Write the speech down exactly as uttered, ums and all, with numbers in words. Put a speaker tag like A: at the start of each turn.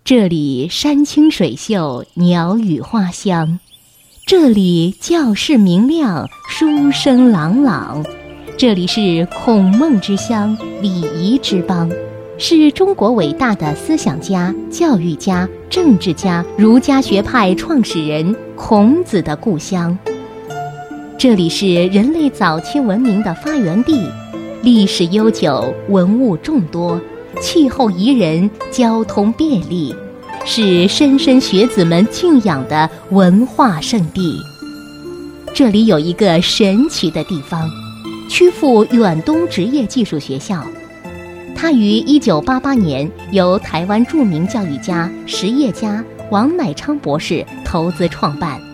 A: 这里山清水秀，鸟语花香；这里教室明亮，书声朗朗。这里是孔孟之乡，礼仪之邦，是中国伟大的思想家、教育家、政治家、儒家学派创始人孔子的故乡。这里是人类早期文明的发源地，历史悠久，文物众多，气候宜人，交通便利，是莘莘学子们敬仰的文化圣地。这里有一个神奇的地方，曲阜远东职业技术学校，它于一九八八年由台湾著名教育家、实业家王乃昌博士投资创办。